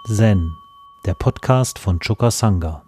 Zen, der Podcast von Choka Sangha.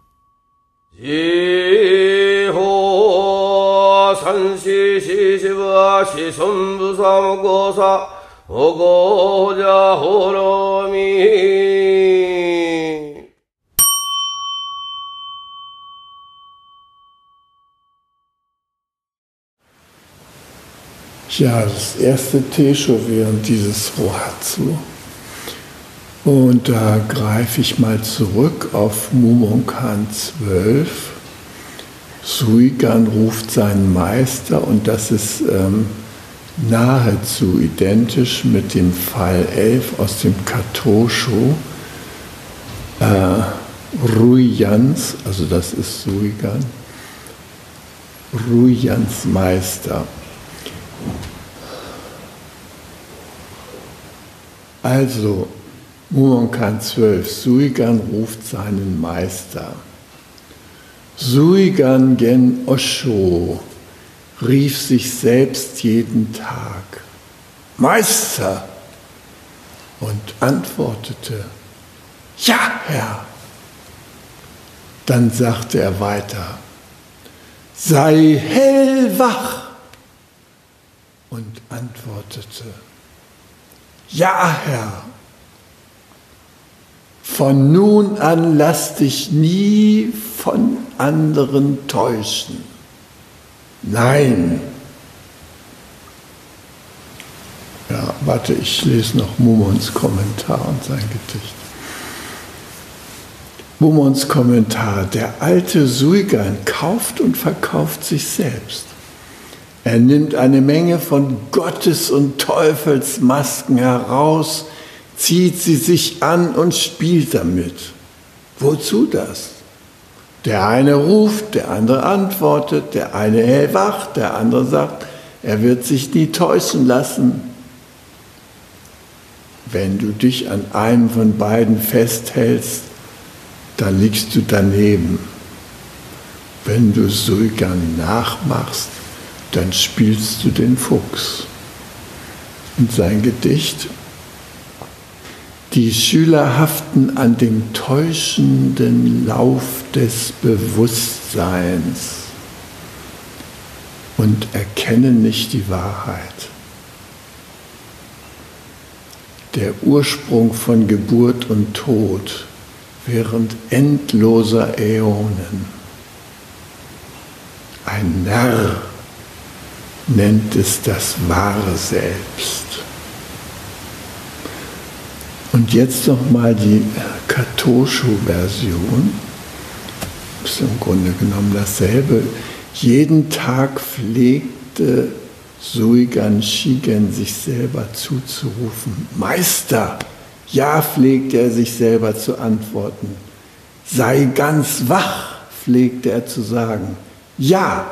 Ja, das erste Teisho während dieses Rohatsu. Und da greife ich mal zurück auf Mumonkan 12. Suigan ruft seinen Meister, und das ist nahezu identisch mit dem Fall 11 aus dem Katosho. Ruijans, also das ist Suigan, Ruijans Meister. Also, Mumonkan 12, Suigan ruft seinen Meister. Suigan Gen Osho rief sich selbst jeden Tag: Meister! Und antwortete: Ja, Herr! Dann sagte er weiter: Sei hellwach! Und antwortete: Ja, Herr! Von nun an lass dich nie von anderen täuschen. Nein. Ja, warte, ich lese noch Mumons Kommentar und sein Gedicht. Mumons Kommentar: Der alte Suigan kauft und verkauft sich selbst. Er nimmt eine Menge von Gottes- und Teufelsmasken heraus, zieht sie sich an und spielt damit. Wozu das? Der eine ruft, der andere antwortet, der eine hellwach, der andere sagt, er wird sich nie täuschen lassen. Wenn du dich an einem von beiden festhältst, dann liegst du daneben. Wenn du Suigan nachmachst, dann spielst du den Fuchs. Und sein Gedicht: Die Schüler haften an dem täuschenden Lauf des Bewusstseins und erkennen nicht die Wahrheit. Der Ursprung von Geburt und Tod während endloser Äonen. Ein Narr nennt es das wahre Selbst. Und jetzt nochmal die Katosho-Version. Das ist im Grunde genommen dasselbe. Jeden Tag pflegte Suigan Shigen sich selber zuzurufen. Meister! Ja, pflegte er sich selber zu antworten. Sei ganz wach, pflegte er zu sagen. Ja!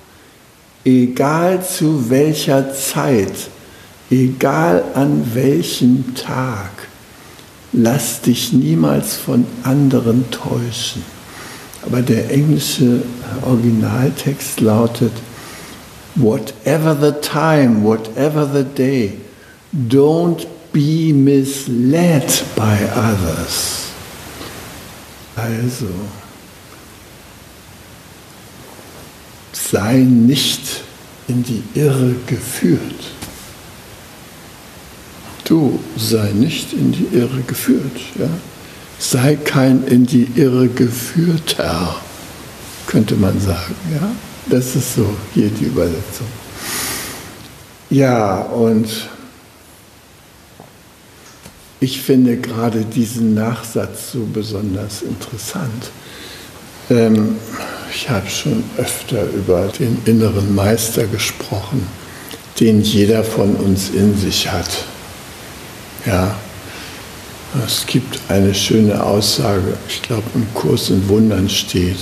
Egal zu welcher Zeit, egal an welchem Tag, lass dich niemals von anderen täuschen. Aber der englische Originaltext lautet: Whatever the time, whatever the day, don't be misled by others. Also, sei nicht in die Irre geführt. Du sei nicht in die Irre geführt. Ja? Sei kein in die Irre geführter, könnte man sagen. Ja? Das ist so hier die Übersetzung. Ja, und ich finde gerade diesen Nachsatz so besonders interessant. Ich habe schon öfter über den inneren Meister gesprochen, den jeder von uns in sich hat. Ja, es gibt eine schöne Aussage, ich glaube im Kurs in Wundern steht: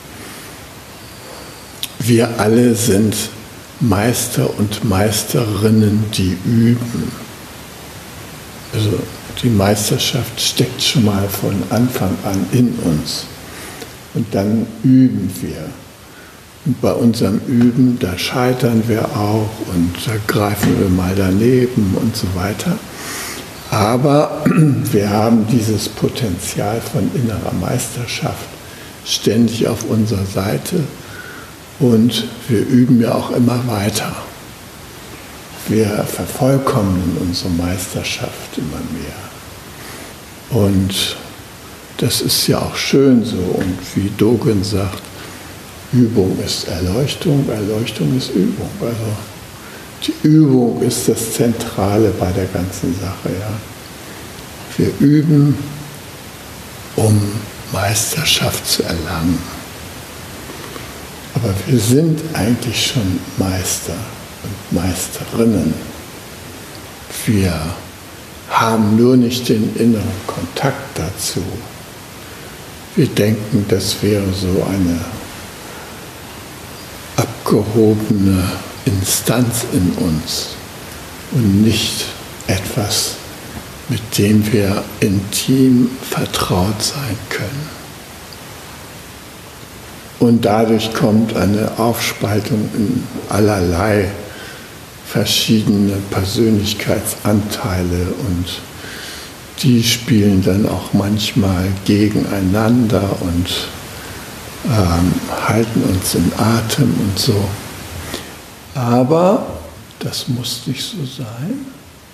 Wir alle sind Meister und Meisterinnen, die üben. Also die Meisterschaft steckt schon mal von Anfang an in uns. Und dann üben wir. Und bei unserem Üben, da scheitern wir auch und da greifen wir mal daneben und so weiter. Aber wir haben dieses Potenzial von innerer Meisterschaft ständig auf unserer Seite und wir üben ja auch immer weiter. Wir vervollkommnen unsere Meisterschaft immer mehr. Und das ist ja auch schön so. Und wie Dogen sagt, Übung ist Erleuchtung, Erleuchtung ist Übung. Also die Übung ist das Zentrale bei der ganzen Sache. Ja. Wir üben, um Meisterschaft zu erlangen. Aber wir sind eigentlich schon Meister und Meisterinnen. Wir haben nur nicht den inneren Kontakt dazu. Wir denken, das wäre so eine abgehobene Instanz in uns und nicht etwas, mit dem wir intim vertraut sein können. Und dadurch kommt eine Aufspaltung in allerlei verschiedene Persönlichkeitsanteile und die spielen dann auch manchmal gegeneinander und halten uns in Atem und so. Aber das muss nicht so sein.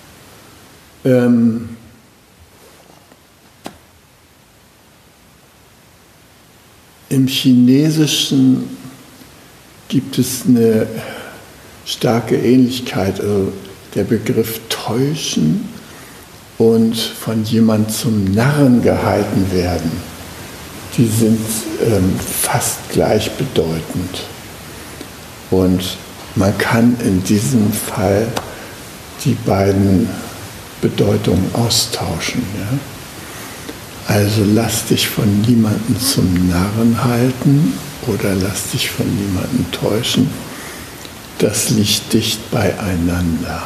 Im Chinesischen gibt es eine starke Ähnlichkeit, also der Begriff täuschen und von jemand zum Narren gehalten werden. Die sind fast gleichbedeutend. Und man kann in diesem Fall die beiden Bedeutungen austauschen. Ja? Also lass dich von niemandem zum Narren halten oder lass dich von niemandem täuschen. Das liegt dicht beieinander.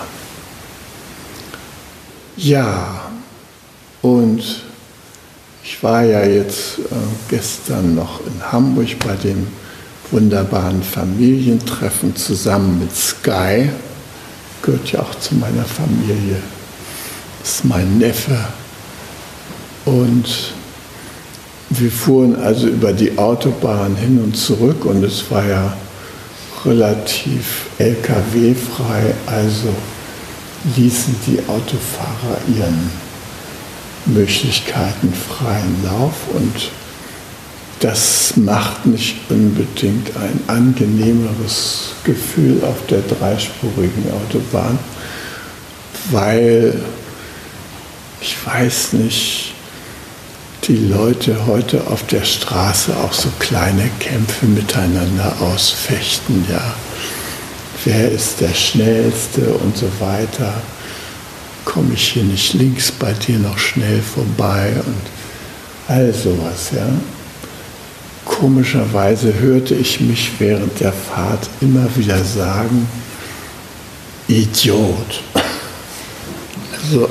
Ja, und ich war ja jetzt gestern noch in Hamburg bei dem wunderbaren Familientreffen zusammen mit Sky. Gehört ja auch zu meiner Familie. Das ist mein Neffe. Und wir fuhren also über die Autobahn hin und zurück und es war ja relativ LKW-frei, also ließen die Autofahrer ihren Möglichkeiten freien Lauf und das macht nicht unbedingt ein angenehmeres Gefühl auf der dreispurigen Autobahn, weil, ich weiß nicht, die Leute heute auf der Straße auch so kleine Kämpfe miteinander ausfechten, ja. Wer ist der Schnellste und so weiter. Komme ich hier nicht links bei dir noch schnell vorbei und all sowas, ja. Komischerweise hörte ich mich während der Fahrt immer wieder sagen, Idiot. Also,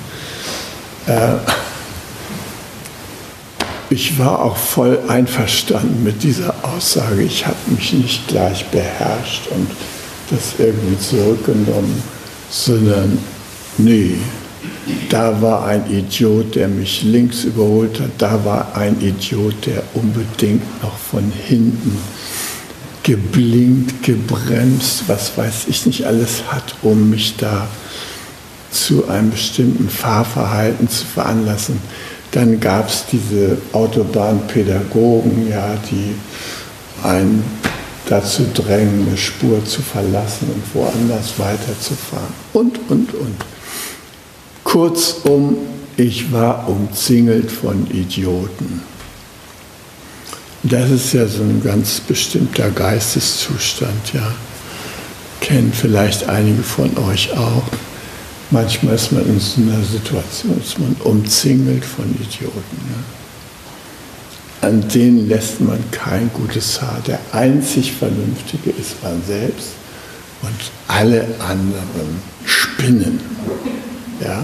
ich war auch voll einverstanden mit dieser Aussage. Ich habe mich nicht gleich beherrscht und das irgendwie zurückgenommen, sondern nee, da war ein Idiot, der mich links überholt hat, da war ein Idiot, der unbedingt noch von hinten geblinkt, gebremst, was weiß ich nicht alles hat, um mich da zu einem bestimmten Fahrverhalten zu veranlassen. Dann gab es diese Autobahnpädagogen, ja, die einen dazu drängen, eine Spur zu verlassen und woanders weiterzufahren. Und. Kurzum, ich war umzingelt von Idioten. Das ist ja so ein ganz bestimmter Geisteszustand, ja. Kennen vielleicht einige von euch auch. Manchmal ist man in so einer Situation, ist man umzingelt von Idioten. Ja. An denen lässt man kein gutes Haar. Der einzig Vernünftige ist man selbst und alle anderen spinnen. Ja.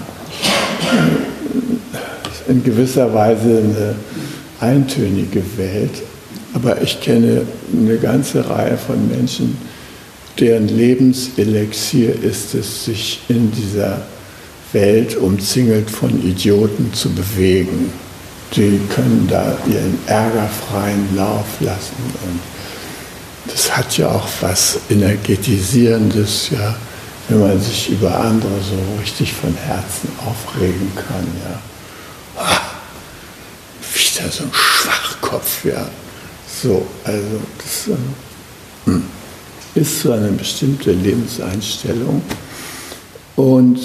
In gewisser Weise eine eintönige Welt, aber ich kenne eine ganze Reihe von Menschen, deren Lebenselixier ist es, sich in dieser Welt umzingelt von Idioten zu bewegen. Die können da ihren ärgerfreien Lauf lassen. Und das hat ja auch was Energetisierendes, ja, wenn man sich über andere so richtig von Herzen aufregen kann. Ja. Wieder so ein Schwachkopf, ja. So, also das ist so eine bestimmte Lebenseinstellung. Und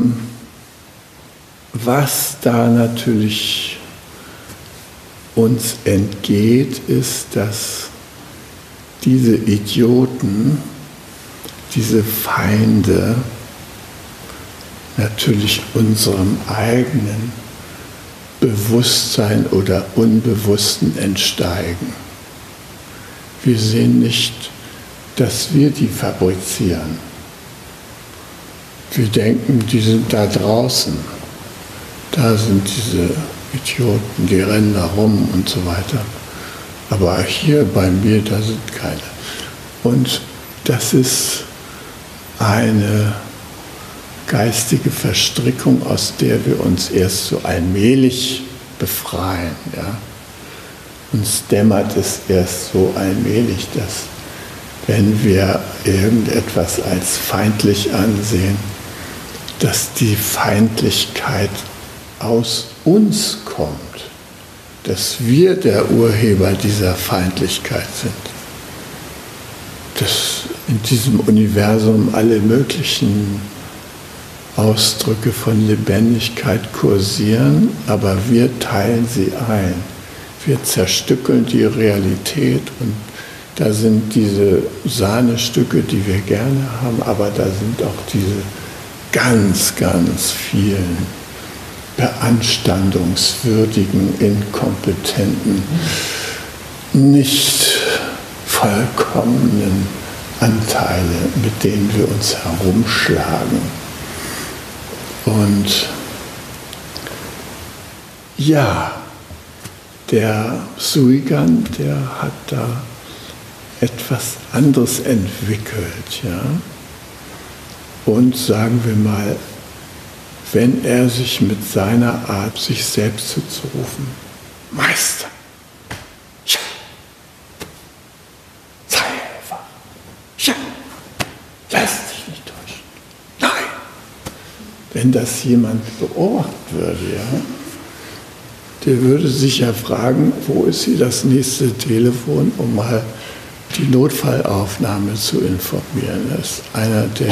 was da natürlich uns entgeht, ist, dass diese Idioten, diese Feinde natürlich unserem eigenen Bewusstsein oder Unbewussten entsteigen. Wir sehen nicht, dass wir die fabrizieren. Wir denken, die sind da draußen. Da sind diese Idioten, die rennen da rum und so weiter. Aber hier bei mir, da sind keine. Und das ist eine geistige Verstrickung, aus der wir uns erst so allmählich befreien. Ja? Uns dämmert es erst so allmählich, dass wenn wir irgendetwas als feindlich ansehen, dass die Feindlichkeit aus uns kommt, dass wir der Urheber dieser Feindlichkeit sind, dass in diesem Universum alle möglichen Ausdrücke von Lebendigkeit kursieren, aber wir teilen sie ein. Wir zerstückeln die Realität und da sind diese Sahnestücke, die wir gerne haben, aber da sind auch diese ganz, ganz vielen beanstandungswürdigen, inkompetenten, nicht vollkommenen Anteile, mit denen wir uns herumschlagen. Und ja, der Suigan, der hat da etwas anderes entwickelt, ja. Und sagen wir mal, wenn er sich mit seiner Art, sich selbst zuzurufen, Meister, ja, sei einfach, ja, lass dich nicht täuschen, nein. Wenn das jemand beobachten würde, ja, der würde sich ja fragen, wo ist hier das nächste Telefon, um mal die Notfallaufnahme zu informieren. Das ist einer der...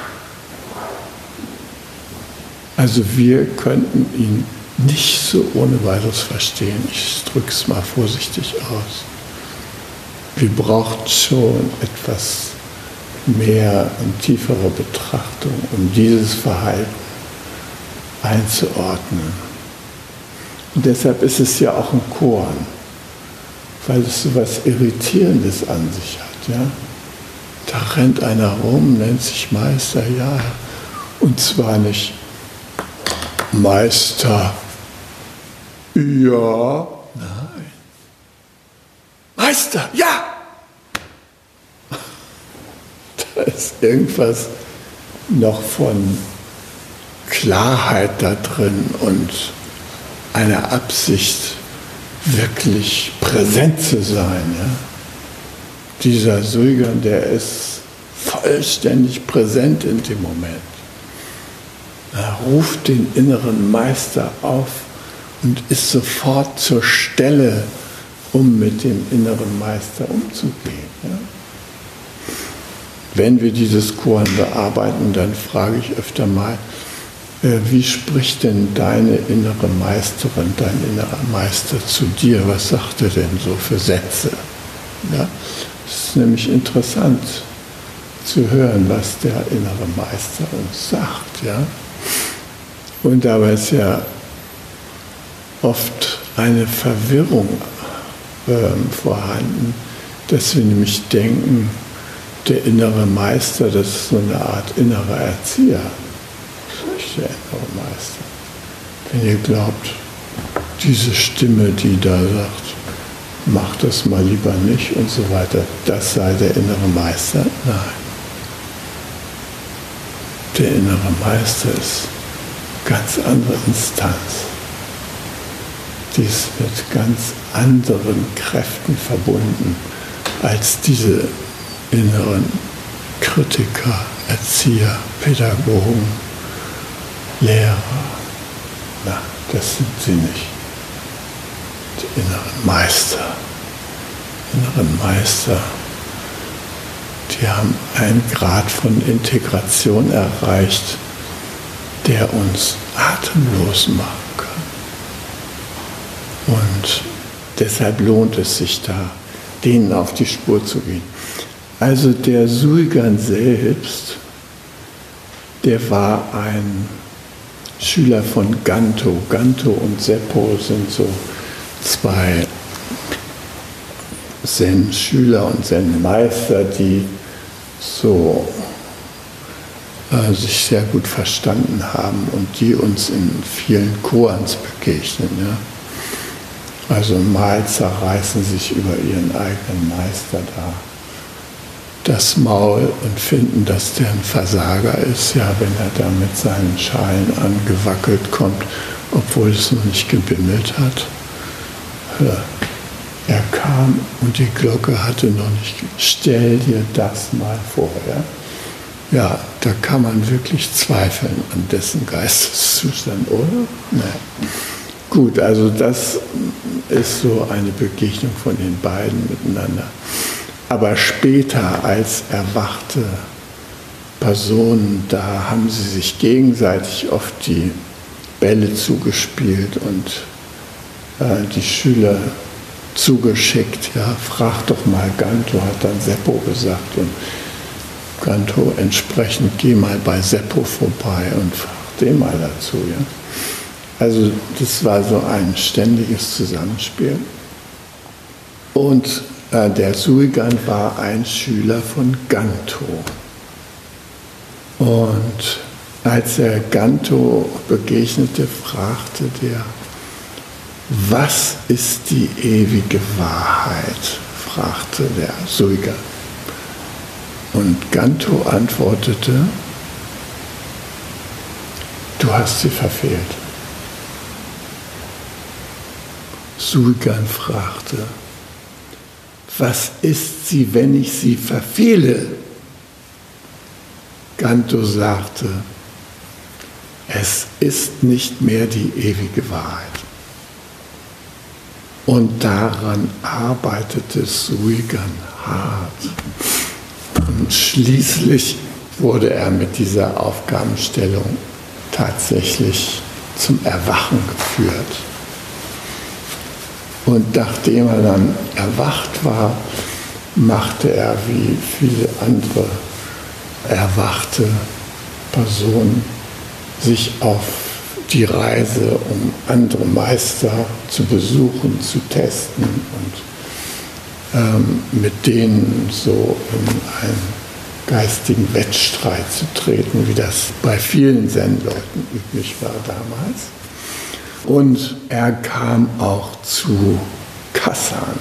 Also wir könnten ihn nicht so ohne weiteres verstehen. Ich drücke es mal vorsichtig aus. Wir brauchen schon etwas mehr und tiefere Betrachtung, um dieses Verhalten einzuordnen. Und deshalb ist es ja auch ein Korn, weil es so etwas Irritierendes an sich hat. Ja? Da rennt einer rum, nennt sich Meister, ja, und zwar nicht Meister, ja, nein. Meister, ja! Da ist irgendwas noch von Klarheit da drin und einer Absicht, wirklich präsent zu sein. Ja? Dieser Suigan, der ist vollständig präsent in dem Moment. Er ruft den inneren Meister auf und ist sofort zur Stelle, um mit dem inneren Meister umzugehen. Ja? Wenn wir dieses Koan bearbeiten, dann frage ich öfter mal, wie spricht denn deine innere Meisterin, dein innerer Meister zu dir? Was sagt er denn so für Sätze? Ja? Es ist nämlich interessant zu hören, was der innere Meister uns sagt. Ja? Und dabei ist ja oft eine Verwirrung vorhanden, dass wir nämlich denken, der innere Meister, das ist so eine Art innerer Erzieher. Das ist nicht der innere Meister. Wenn ihr glaubt, diese Stimme, die da sagt, mach das mal lieber nicht und so weiter, das sei der innere Meister. Nein. Der innere Meister ist ganz andere Instanz. Die ist mit ganz anderen Kräften verbunden als diese inneren Kritiker, Erzieher, Pädagogen, Lehrer. Na, das sind sie nicht. Die inneren Meister, die haben einen Grad von Integration erreicht, der uns atemlos machen kann. Und deshalb lohnt es sich da, denen auf die Spur zu gehen. Also der Suigan selbst, der war ein Schüler von Ganto. Ganto und Seppo sind so zwei Zen-Schüler und Zen-Meister, die so sich sehr gut verstanden haben und die uns in vielen Koans begegnen. Ja? Also mal zerreißen sich über ihren eigenen Meister da das Maul und finden, dass der ein Versager ist, ja, wenn er da mit seinen Schalen angewackelt kommt, obwohl es noch nicht gebimmelt hat. Er kam und die Glocke hatte noch nicht. Stell dir das mal vor. Ja, da kann man wirklich zweifeln an dessen Geisteszustand, oder? Naja. Gut, also das ist so eine Begegnung von den beiden miteinander. Aber später als erwachte Personen, da haben sie sich gegenseitig oft die Bälle zugespielt und die Schüler zugeschickt. Ja, frag doch mal Ganto, hat dann Seppo gesagt. Und Ganto entsprechend, geh mal bei Seppo vorbei und frag den mal dazu. Ja. Also das war so ein ständiges Zusammenspiel. Und der Suigan war ein Schüler von Ganto. Und als er Ganto begegnete, fragte der, was ist die ewige Wahrheit? Fragte der Suigan. Und Ganto antwortete, du hast sie verfehlt. Suigan fragte, was ist sie, wenn ich sie verfehle? Ganto sagte, es ist nicht mehr die ewige Wahrheit. Und daran arbeitete Suigan hart. Und schließlich wurde er mit dieser Aufgabenstellung tatsächlich zum Erwachen geführt. Und nachdem er dann erwacht war, machte er wie viele andere erwachte Personen sich auf die Reise, um andere Meister zu besuchen, zu testen und mit denen so in einen geistigen Wettstreit zu treten, wie das bei vielen Zen-Leuten üblich war damals. Und er kam auch zu Kassan.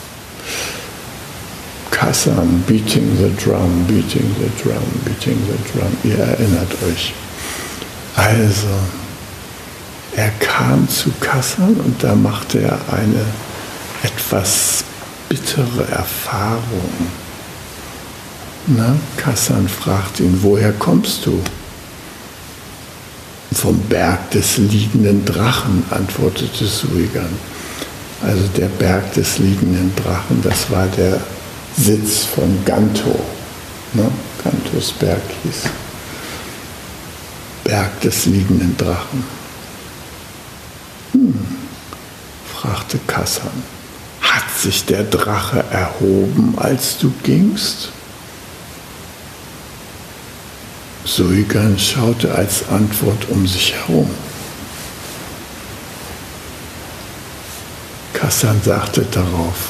Kassan, beating the drum, beating the drum, beating the drum. Ihr erinnert euch. Also, er kam zu Kassan und da machte er eine etwas bittere Erfahrung. Kassan fragt ihn, woher kommst du? Vom Berg des liegenden Drachen, antwortete Suigan. Also der Berg des liegenden Drachen, das war der Sitz von Ganto. Gantos Berg hieß Berg des liegenden Drachen. Fragte Kassan, hat sich der Drache erhoben, als du gingst? Suigan schaute als Antwort um sich herum. Kassan sagte darauf,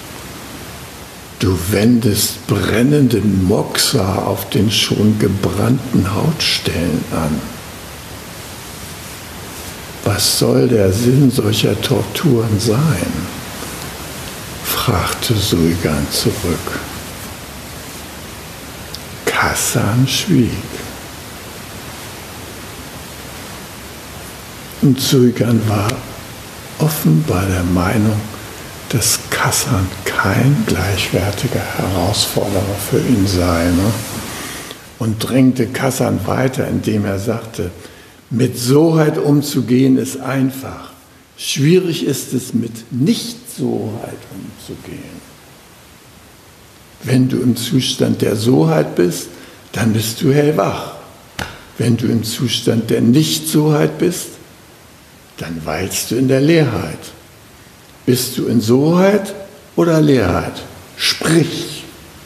du wendest brennenden Moxa auf den schon gebrannten Hautstellen an. Was soll der Sinn solcher Torturen sein? Fragte Suigan zurück. Kassan schwieg. Und Suigan war offenbar der Meinung, dass Kassan kein gleichwertiger Herausforderer für ihn sei. Und drängte Kassan weiter, indem er sagte, mit Soheit umzugehen ist einfach. Schwierig ist es, mit Nicht-Soheit umzugehen. Wenn du im Zustand der Soheit bist, dann bist du hellwach. Wenn du im Zustand der Nicht-Soheit bist, dann weilst du in der Leerheit. Bist du in Soheit oder Leerheit? Sprich.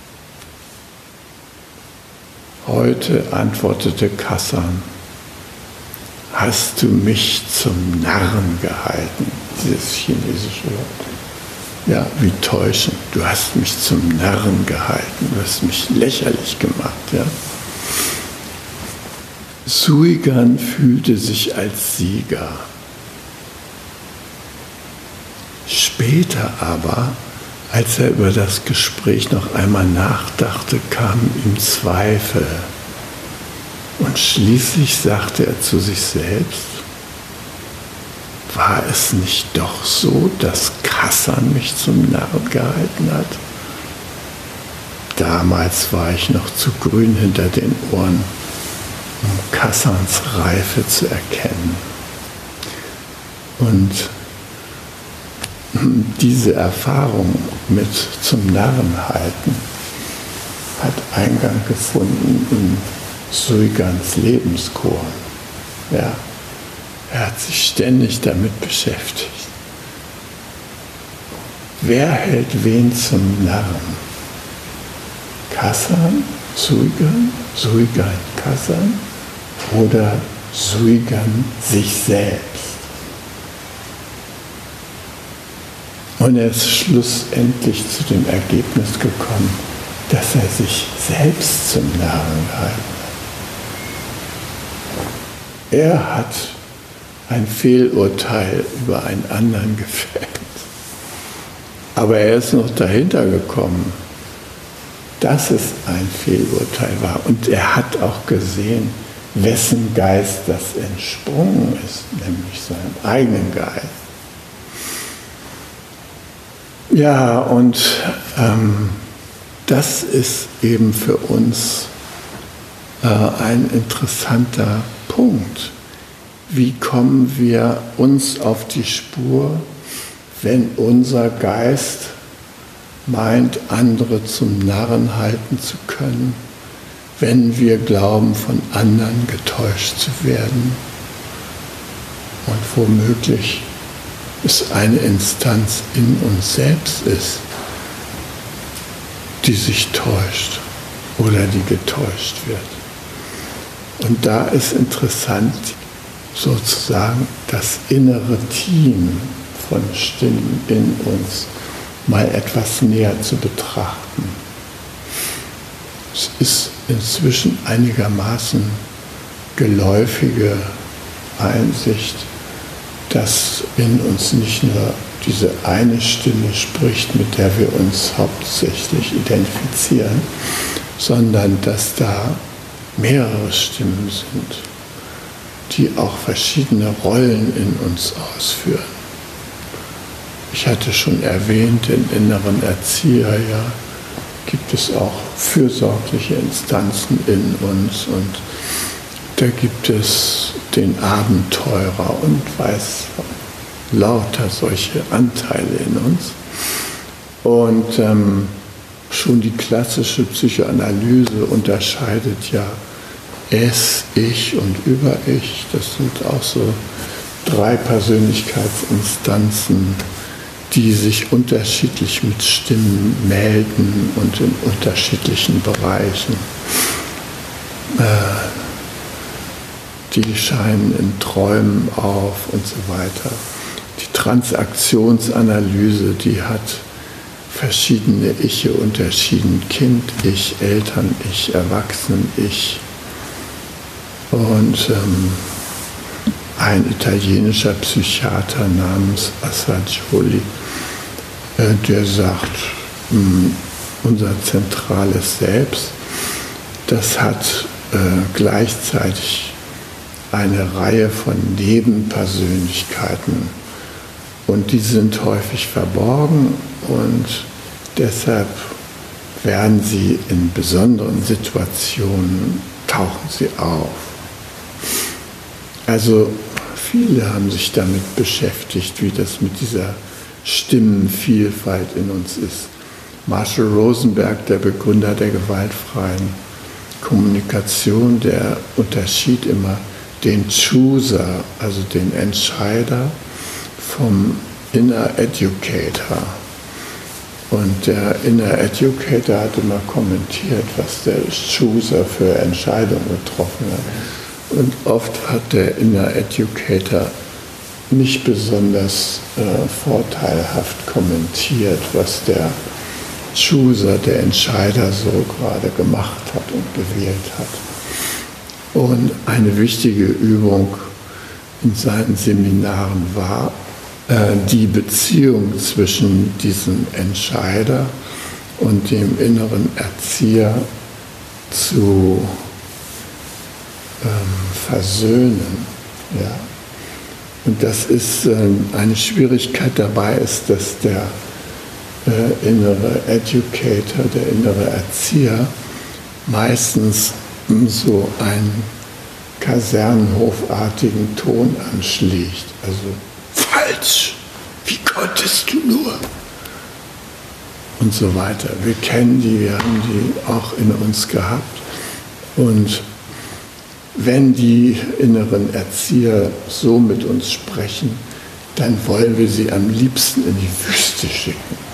Heute antwortete Kassan, hast du mich zum Narren gehalten? Dieses chinesische Wort. Ja, wie täuschend. Du hast mich zum Narren gehalten. Du hast mich lächerlich gemacht. Ja. Suigan fühlte sich als Sieger. Später aber, als er über das Gespräch noch einmal nachdachte, kamen ihm Zweifel. Und schließlich sagte er zu sich selbst, war es nicht doch so, dass Kassan mich zum Narren gehalten hat? Damals war ich noch zu grün hinter den Ohren, um Kassans Reife zu erkennen. Und diese Erfahrung mit zum Narren halten hat Eingang gefunden in Suigans Lebenschor. Ja, er hat sich ständig damit beschäftigt. Wer hält wen zum Narren? Kassan, Suigan, Suigan, Kassan oder Suigan sich selbst? Und er ist schlussendlich zu dem Ergebnis gekommen, dass er sich selbst zum Narren gehalten hat. Er hat ein Fehlurteil über einen anderen gefällt. Aber er ist noch dahinter gekommen, dass es ein Fehlurteil war. Und er hat auch gesehen, wessen Geist das entsprungen ist, nämlich seinem eigenen Geist. Ja, und das ist eben für uns ein interessanter Punkt. Wie kommen wir uns auf die Spur, wenn unser Geist meint, andere zum Narren halten zu können, wenn wir glauben, von anderen getäuscht zu werden und womöglich es eine Instanz in uns selbst ist, die sich täuscht oder die getäuscht wird. Und da ist interessant, sozusagen das innere Team von Stimmen in uns mal etwas näher zu betrachten. Es ist inzwischen einigermaßen geläufige Einsicht, dass in uns nicht nur diese eine Stimme spricht, mit der wir uns hauptsächlich identifizieren, sondern dass da mehrere Stimmen sind, die auch verschiedene Rollen in uns ausführen. Ich hatte schon erwähnt, den inneren Erzieher, ja, gibt es auch fürsorgliche Instanzen in uns und da gibt es den Abenteurer und weiß lauter solche Anteile in uns. Und schon die klassische Psychoanalyse unterscheidet ja Es, Ich und Über-Ich. Das sind auch so 3 Persönlichkeitsinstanzen, die sich unterschiedlich mit Stimmen melden und in unterschiedlichen Bereichen. Die scheinen in Träumen auf und so weiter. Die Transaktionsanalyse, die hat verschiedene Iche unterschieden. Kind-Ich, Eltern-Ich, Erwachsenen-Ich. Und ein italienischer Psychiater namens Assagioli, der sagt, unser zentrales Selbst, das hat gleichzeitig eine Reihe von Nebenpersönlichkeiten und die sind häufig verborgen und deshalb werden sie in besonderen Situationen, tauchen sie auf. Also viele haben sich damit beschäftigt, wie das mit dieser Stimmenvielfalt in uns ist. Marshall Rosenberg, der Begründer der gewaltfreien Kommunikation, der unterschied immer den Chooser, also den Entscheider, vom Inner Educator. Und der Inner Educator hat immer kommentiert, was der Chooser für Entscheidungen getroffen hat. Und oft hat der Inner Educator nicht besonders vorteilhaft kommentiert, was der Chooser, der Entscheider, so gerade gemacht hat und gewählt hat. Und eine wichtige Übung in seinen Seminaren war, die Beziehung zwischen diesem Entscheider und dem inneren Erzieher zu versöhnen. Ja. Und das ist eine Schwierigkeit dabei, ist, dass der innere Educator, der innere Erzieher, meistens so einen kasernenhofartigen Ton anschlägt. Also falsch, wie konntest du nur? Und so weiter. Wir kennen die, wir haben die auch in uns gehabt. Und wenn die inneren Erzieher so mit uns sprechen, dann wollen wir sie am liebsten in die Wüste schicken.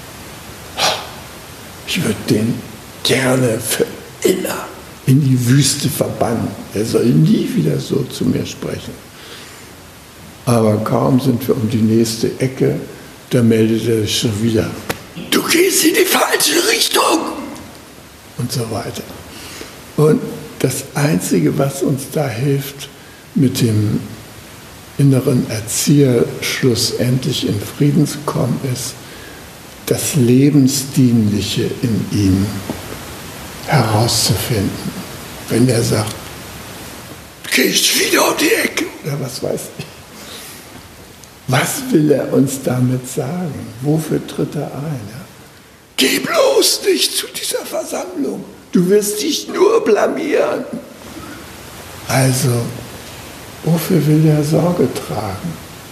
Ich würde den gerne für immer in die Wüste verbannen. Er soll nie wieder so zu mir sprechen. Aber kaum sind wir um die nächste Ecke, da meldet er sich schon wieder. Du gehst in die falsche Richtung! Und so weiter. Und das Einzige, was uns da hilft, mit dem inneren Erzieher schlussendlich in Frieden zu kommen, ist, das Lebensdienliche in ihm herauszufinden. Wenn er sagt, du gehst wieder um die Ecke oder was weiß ich. Was will er uns damit sagen? Wofür tritt er ein? Ja? Geh bloß nicht zu dieser Versammlung. Du wirst dich nur blamieren. Also, wofür will er Sorge tragen?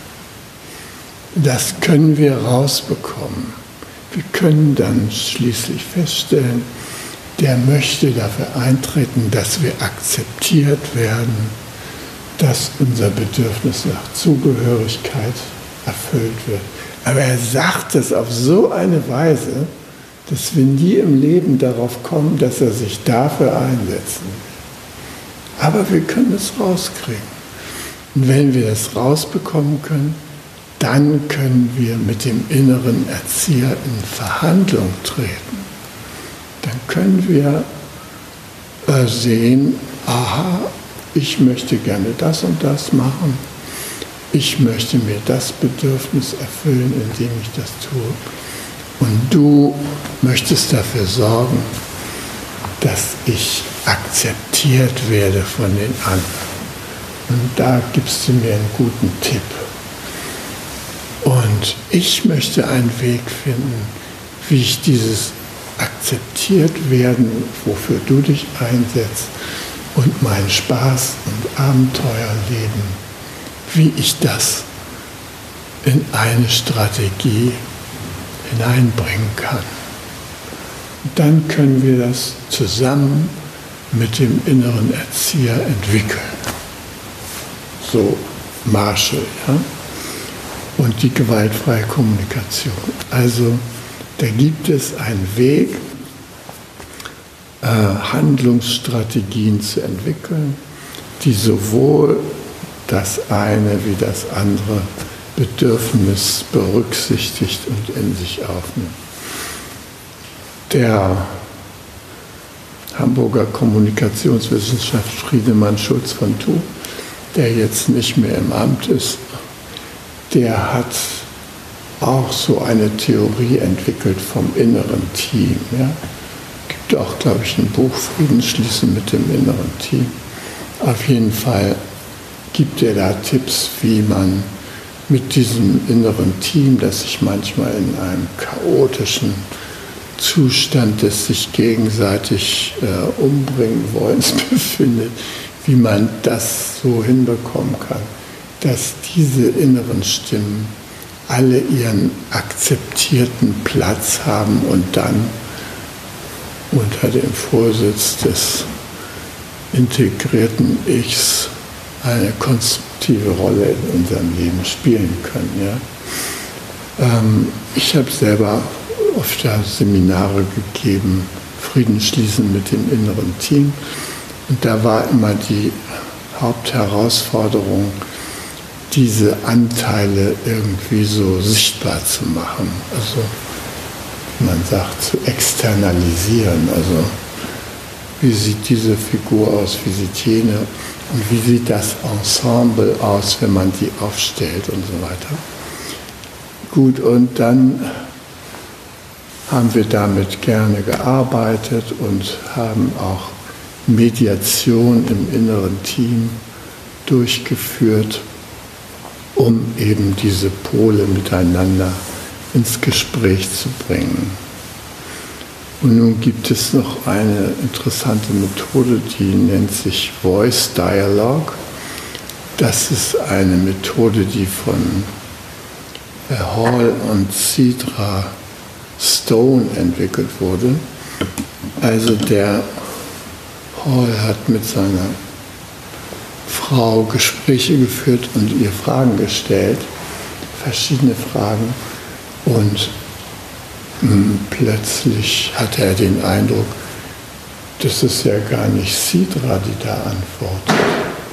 Das können wir rausbekommen. Wir können dann schließlich feststellen, der möchte dafür eintreten, dass wir akzeptiert werden, dass unser Bedürfnis nach Zugehörigkeit erfüllt wird. Aber er sagt es auf so eine Weise, dass wir nie im Leben darauf kommen, dass er sich dafür einsetzen will. Aber wir können es rauskriegen. Und wenn wir es rausbekommen können, dann können wir mit dem inneren Erzieher in Verhandlung treten. Dann können wir sehen, aha, ich möchte gerne das und das machen. Ich möchte mir das Bedürfnis erfüllen, indem ich das tue. Und du möchtest dafür sorgen, dass ich akzeptiert werde von den anderen. Und da gibst du mir einen guten Tipp. Und ich möchte einen Weg finden, wie ich dieses akzeptiert werden, wofür du dich einsetzt, und mein Spaß und Abenteuerleben, wie ich das in eine Strategie hineinbringen kann. Und dann können wir das zusammen mit dem inneren Erzieher entwickeln. So Marshall, ja? Und die gewaltfreie Kommunikation. Also da gibt es einen Weg, Handlungsstrategien zu entwickeln, die sowohl das eine wie das andere Bedürfnis berücksichtigt und in sich aufnimmt. Der Hamburger Kommunikationswissenschaftler Friedemann Schulz von Thun, der jetzt nicht mehr im Amt ist, der hat auch so eine Theorie entwickelt vom inneren Team. Ja? Gibt auch, glaube ich, ein Buch, Frieden schließen mit dem inneren Team. Auf jeden Fall gibt dir da Tipps, wie man mit diesem inneren Team, das sich manchmal in einem chaotischen Zustand des sich gegenseitig umbringen wollens befindet, wie man das so hinbekommen kann, dass diese inneren Stimmen alle ihren akzeptierten Platz haben und dann unter dem Vorsitz des integrierten Ichs eine konstruktive Rolle in unserem Leben spielen können. Ja? Ich habe selber oft Seminare gegeben, Frieden schließen mit dem inneren Team. Und da war immer die Hauptherausforderung, diese Anteile irgendwie so sichtbar zu machen. Also, wie man sagt, zu externalisieren. Also, wie sieht diese Figur aus, wie sieht jene und wie sieht das Ensemble aus, wenn man die aufstellt und so weiter. Gut, und dann haben wir damit gerne gearbeitet und haben auch Mediation im inneren Team durchgeführt, um eben diese Pole miteinander ins Gespräch zu bringen. Und nun gibt es noch eine interessante Methode, die nennt sich Voice Dialogue. Das ist eine Methode, die von Hall und Cedra Stone entwickelt wurde. Also der Hall hat mit seiner Frau Gespräche geführt und ihr Fragen gestellt, verschiedene Fragen, und plötzlich hatte er den Eindruck, das ist ja gar nicht Cedra, die da antwortet.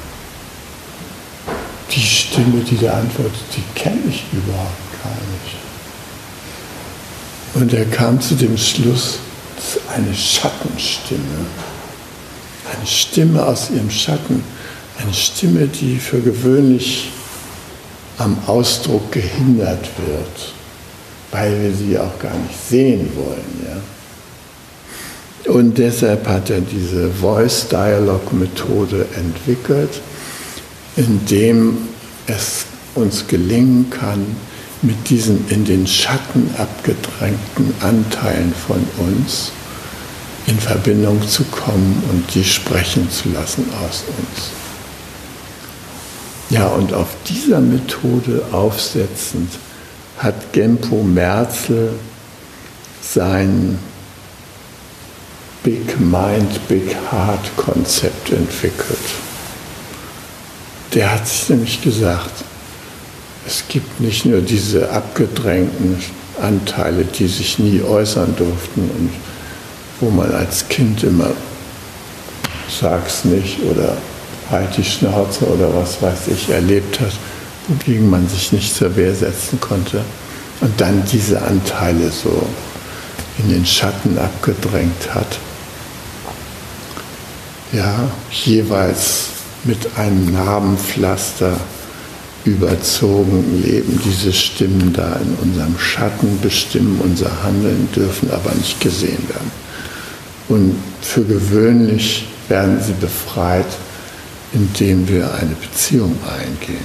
Die Stimme, die da antwortet, die kenne ich überhaupt gar nicht. Und er kam zu dem Schluss, das ist eine Schattenstimme. Eine Stimme aus ihrem Schatten. Eine Stimme, die für gewöhnlich am Ausdruck gehindert wird, weil wir sie auch gar nicht sehen wollen. Ja? Und deshalb hat er diese Voice-Dialogue-Methode entwickelt, indem es uns gelingen kann, mit diesen in den Schatten abgedrängten Anteilen von uns in Verbindung zu kommen und die sprechen zu lassen aus uns. Ja, und auf dieser Methode aufsetzend hat Genpo Merzel sein Big Mind, Big Heart Konzept entwickelt. Der hat sich nämlich gesagt, es gibt nicht nur diese abgedrängten Anteile, die sich nie äußern durften und wo man als Kind immer sag's nicht oder halt die Schnauze oder was weiß ich erlebt hat, wogegen man sich nicht zur Wehr setzen konnte und dann diese Anteile so in den Schatten abgedrängt hat. Ja, jeweils mit einem Narbenpflaster überzogen leben diese Stimmen da in unserem Schatten, bestimmen unser Handeln, dürfen aber nicht gesehen werden. Und für gewöhnlich werden sie befreit, indem wir eine Beziehung eingehen.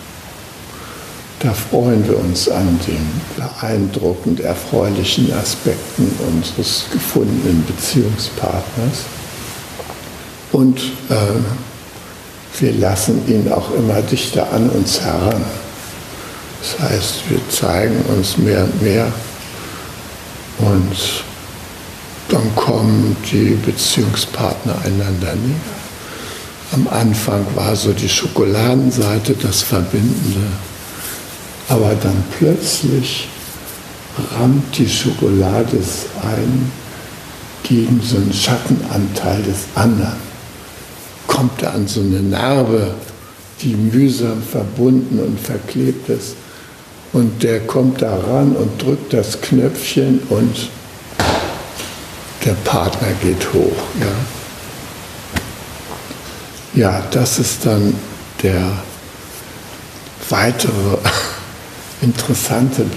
Da freuen wir uns an den beeindruckend erfreulichen Aspekten unseres gefundenen Beziehungspartners. Und wir lassen ihn auch immer dichter an uns heran. Das heißt, wir zeigen uns mehr und mehr und dann kommen die Beziehungspartner einander näher. Am Anfang war so die Schokoladenseite das Verbindende, aber dann plötzlich rammt die Schokolade es ein gegen so einen Schattenanteil des anderen. Kommt da an so eine Narbe, die mühsam verbunden und verklebt ist. Und der kommt da ran und drückt das Knöpfchen und der Partner geht hoch. Ja, das ist dann der weitere interessante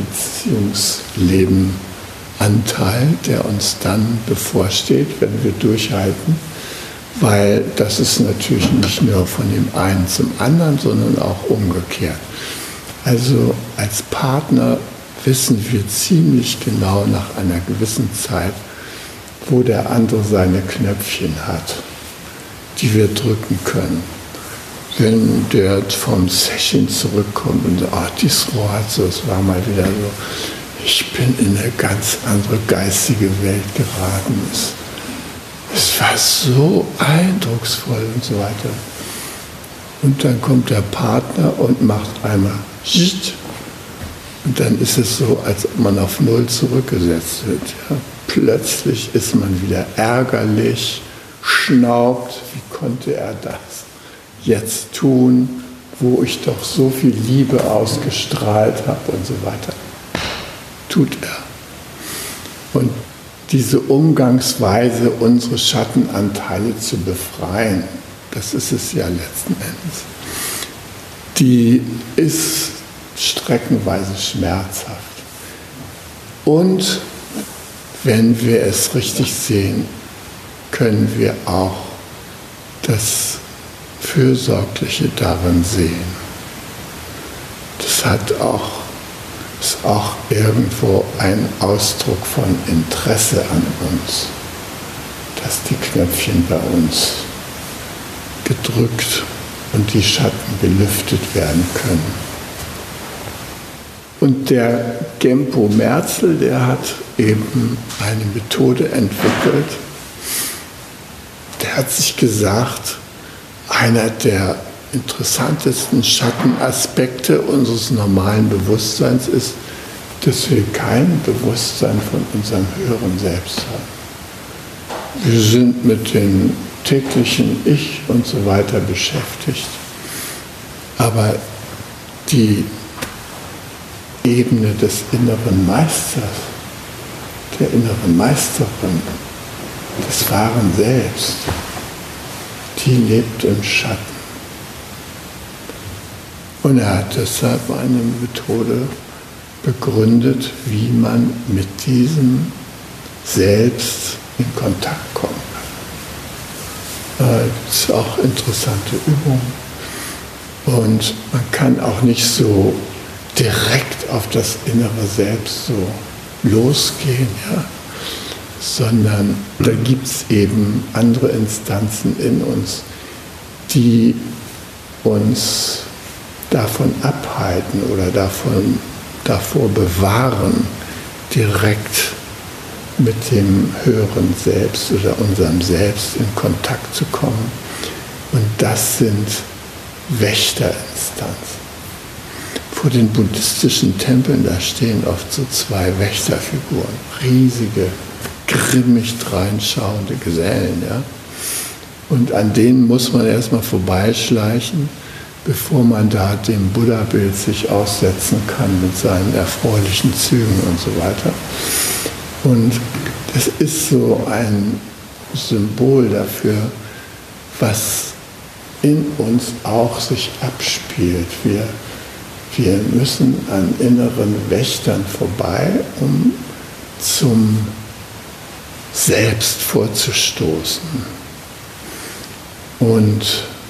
Beziehungslebenanteil, der uns dann bevorsteht, wenn wir durchhalten, weil das ist natürlich nicht nur von dem einen zum anderen, sondern auch umgekehrt. Also als Partner wissen wir ziemlich genau nach einer gewissen Zeit, wo der andere seine Knöpfchen hat, die wir drücken können. Wenn der vom Session zurückkommt und sagt, dies Rohr hat so, es war mal wieder so, ich bin in eine ganz andere geistige Welt geraten. Es war so eindrucksvoll und so weiter. Und dann kommt der Partner und macht einmal und dann ist es so, als ob man auf Null zurückgesetzt wird. Ja. Plötzlich ist man wieder ärgerlich, schnaubt, wie konnte er das jetzt tun, wo ich doch so viel Liebe ausgestrahlt habe und so weiter. Tut er. Und diese Umgangsweise, unsere Schattenanteile zu befreien, das ist es ja letzten Endes, die ist streckenweise schmerzhaft. Und wenn wir es richtig sehen, können wir auch das Fürsorgliche darin sehen. Das ist auch irgendwo ein Ausdruck von Interesse an uns, dass die Knöpfchen bei uns gedrückt und die Schatten gelüftet werden können. Und der Genpo Merzel, der hat eben eine Methode entwickelt. Der hat sich gesagt, einer der interessantesten Schattenaspekte unseres normalen Bewusstseins ist, dass wir kein Bewusstsein von unserem höheren Selbst haben. Wir sind mit dem täglichen Ich und so weiter beschäftigt. Aber die Ebene des inneren Meisters, der inneren Meisterin, des wahren Selbst, die lebt im Schatten. Und er hat deshalb eine Methode begründet, wie man mit diesem Selbst in Kontakt kommt. Das ist auch interessante Übung. Und man kann auch nicht so direkt auf das innere Selbst so losgehen, ja? Sondern da gibt es eben andere Instanzen in uns, die uns davon abhalten oder davor bewahren, direkt mit dem höheren Selbst oder unserem Selbst in Kontakt zu kommen. Und das sind Wächterinstanzen. Vor den buddhistischen Tempeln, da stehen oft so zwei Wächterfiguren, riesige, grimmig dreinschauende Gesellen. Ja? Und an denen muss man erstmal vorbeischleichen, bevor man da dem Buddha-Bild sich aussetzen kann mit seinen erfreulichen Zügen und so weiter. Und das ist so ein Symbol dafür, was in uns auch sich abspielt. Wir müssen an inneren Wächtern vorbei, um zum Selbst vorzustoßen. Und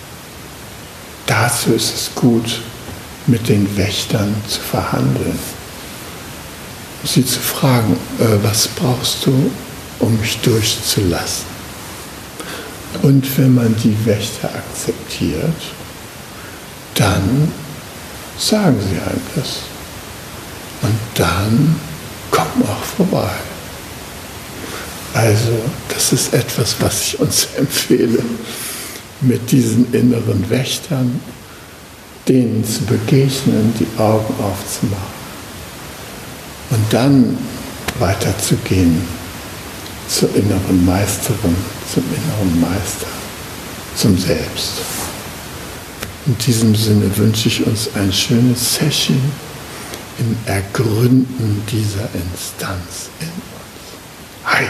dazu ist es gut, mit den Wächtern zu verhandeln. Sie zu fragen, was brauchst du, um mich durchzulassen? Und wenn man die Wächter akzeptiert, dann sagen sie einem das. Und dann kommt man auch vorbei. Also das ist etwas, was ich uns empfehle, mit diesen inneren Wächtern, denen zu begegnen, die Augen aufzumachen. Und dann weiterzugehen zur inneren Meisterin, zum inneren Meister, zum Selbst. In diesem Sinne wünsche ich uns ein schönes Session im Ergründen dieser Instanz in uns. Hi!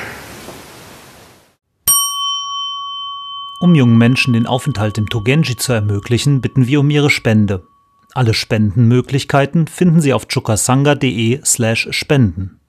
Um jungen Menschen den Aufenthalt im Togenji zu ermöglichen, bitten wir um ihre Spende. Alle Spendenmöglichkeiten finden Sie auf chukasanga.de/spenden.